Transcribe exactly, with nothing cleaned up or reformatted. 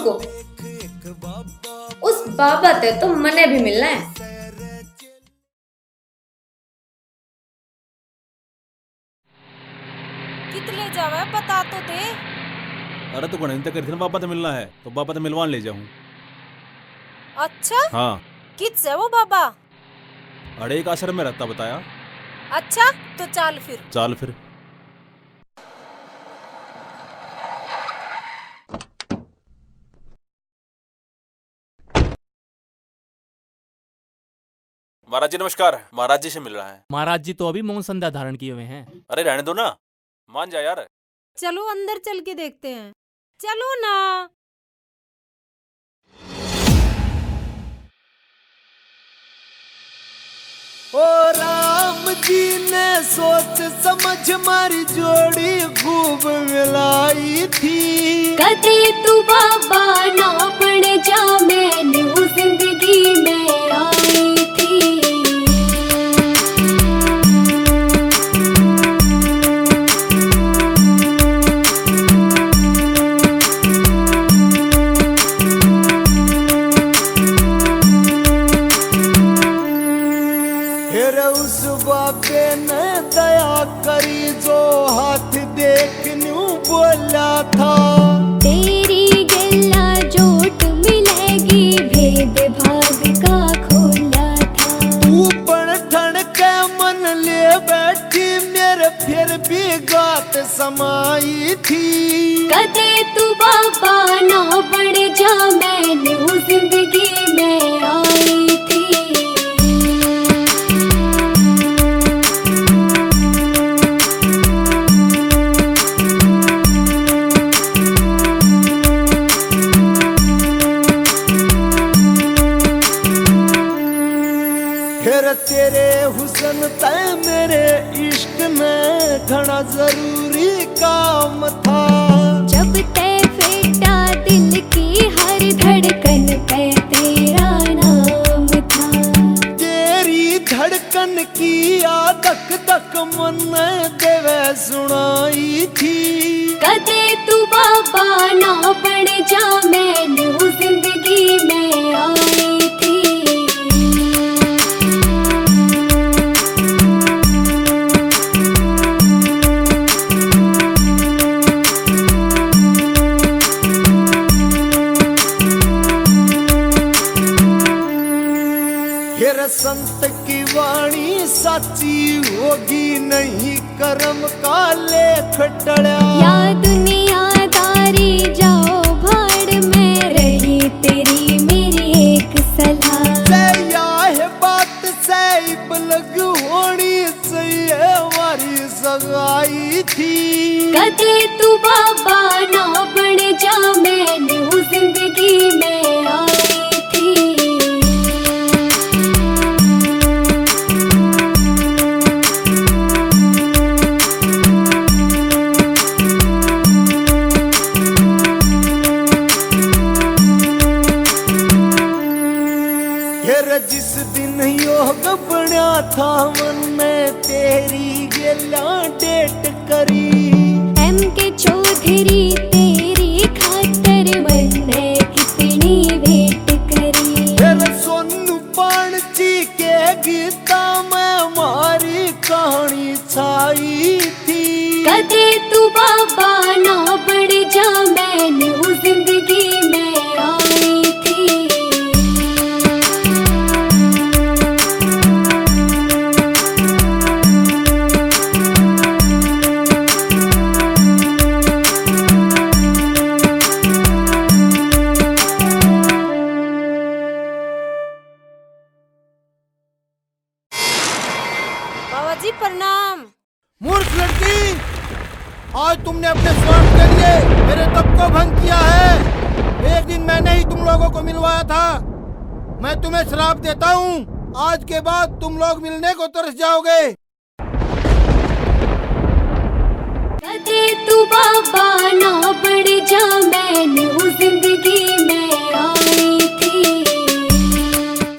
उसको, उस बाबा ते तो मने भी मिलना है। कितने जावे बता तो दे। अरे तो गणित कर बाबा तो मिलना है तो बाबा तो मिलवान ले जाऊं। अच्छा हाँ किस है वो बाबा? अरे एक आश्रम में रहता बताया। अच्छा तो चल फिर। चल फिर। महाराज जी नमस्कार। महाराज जी से मिल रहा है। महाराज जी तो अभी मौन संध्या धारण किए हुए हैं। अरे रहने दो ना, मान जा यार। चलो अंदर चल के देखते हैं, चलो ना। ओ राम जी ने सोच समझ मारी जोड़ी खूब मिलाई थी। कदे तू बाबा ना पड़ जा, मैंने जिंदगी में आई थी। फिर उस बाबे ने दया करी जो हाथ देख न्यू बोला था। तेरी गला जोट मिलेगी, भेद भाग का खोला था। तू पण ठण के मन ले बैठी, मेरे फिर भी गात समाई थी। कदे तू बाबा ना पड़ जा, मैंने जिंदगी में आई थी। तेरे हुस्न तय मेरे इश्क में घना जरूरी काम था। जब तय फेटा दिल की हर धड़कन पे तेरा नाम था। तेरी धड़कन की आदक तक मन देवे सुनाई थी। कदे तू बाबा ना पड़ जा, मैंने जिंदगी में आई थी। फिर संत की वाणी साची होगी, नहीं कर्म का लेख टड़ा। या दुनियादारी जाओ भाड़ में, रही तेरी मेरी एक सलाह। से या है बात से बलग होनी सही है, हमारी सगाई थी। कदे तू बाबा ना पड़ जा, मैंने जिंदगी में आई थी। जिस दिन योग बना था मन में, तेरी गेला डेट करी। एम के चौधरी तेरी खातर मैंने कितनी भेंट करी। फिर सोनू पाणची के गीता में हमारी कहानी छाई थी। कदे तू बाबा ना पड़ जा, मैंने जिंदगी में आई थी। बाबा जी प्रणाम। मूर्ख लड़की, आज तुमने अपने स्वार्थ के लिए मेरे तप को भंग किया है। एक दिन मैंने ही तुम लोगों को मिलवाया था। मैं तुम्हें श्राप देता हूँ, आज के बाद तुम लोग मिलने को तरस जाओगे। कदे तू बाबा ना पड़ जा, मैंने जिंदगी में आई थी।